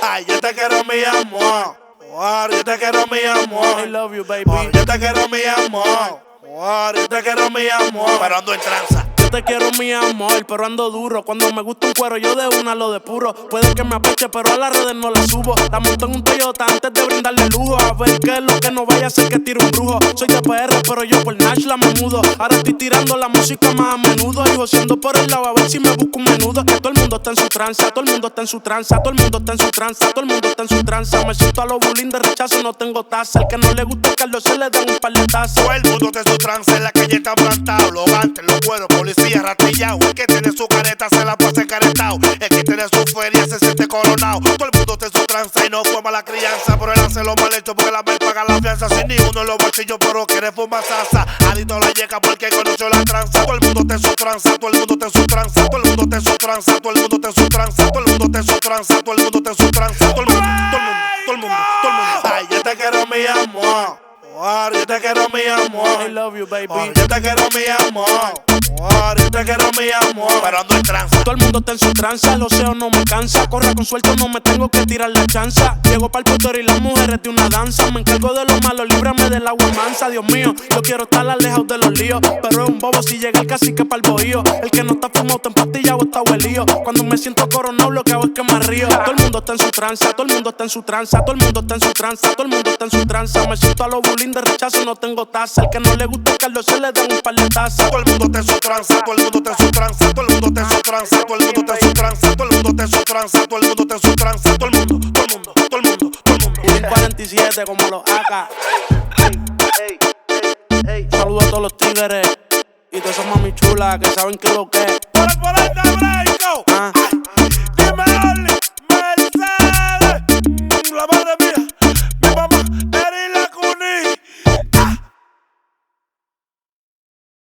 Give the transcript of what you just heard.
Ay, yo te quiero mi amor. Yo te quiero mi amor. I love you, baby. Yo te quiero mi amor. Yo te quiero mi amor. Pero ando en tranza. Yo te quiero mi amor, pero ando duro. Cuando me gusta un cuero, yo de una lo depuro. Puede que me apeche, pero a las redes no la subo. La monto en un Toyota antes de brindarle lujo. A ver qué es lo que no vaya a ser que tire un brujo. Soy de PR, pero yo por Nashla me mudo. Ahora estoy tirando la música más a menudo. Y joseando por el lado a ver si me busco un menudo. Que todo el mundo está en su tranza, todo el mundo está en su tranza, todo el mundo está en su tranza, todo el mundo está en su tranza. Me siento a los bullying de rechazo, no tengo taza. El que no le gusta el Carlos se le dan un par de tazas. Todo el mundo está en su tranza, en la calle está plantado. Los gantes, los cueros, policía ratillado. El que tiene su careta se la pasa encaretado. El que tiene su feria se siente coronado. Todo el mundo está en su tranza y no forma la crianza. Pero él hace lo mal hecho porque la vez paga la fianza. Sin ni uno en los bolsillos, pero quiere fumar salsa. Adicto a la yeca porque conoció la tranza. Todo el mundo está en su tranza, todo el mundo está en su tranza. Todo el mundo está en su tranza, todo el mundo está en su tranza. Todo el mundo está en su tranza, todo el mundo está en su tranza. Todo el mundo, todo el mundo, todo el mundo, todo el mundo. Ay, yo te quiero mi amor. Yo te quiero mi amor. I love you, baby. Yo te quiero mi amor. Yo te quiero mi amor. Pero ando en tranza. Todo el mundo está en su tranza, el océano no me cansa. Corre con suelto, no me tengo que tirar la chanza. Llego pa'l putero y las mujeres de una danza. Me encargo de lo malo, líbrame del agua mansa. Dios mío, yo quiero estar alejado de los líos. Pero es un bobo si llega el cacique pa'l bohío. El que no está fumado, está empastillado, está huelío. Cuando me siento coronado, lo que hago es que me río. Todo el mundo está en su tranza, todo el mundo está en su tranza. Todo el mundo está en su tranza, todo el mundo está en su tranza. Me siento a los bullying de rechazo, no tengo taza. El que no le gusta el Carlos se le dan un par de tazas. Todo el mundo está en su tranza, todo el mundo está en su tranza. Todo el mundo está en su tranza, todo el mundo está en su tranza. Todo el mundo está en su tranza, todo el mundo está en su tranza. Todo el mundo, todo el mundo, todo el mundo, todo el mundo. Bullying 47 como los AK. Saludos a todos los tigres y todas esas mami chulas que saben que lo que es. Por el Blanco. Ah. Dime, Oli.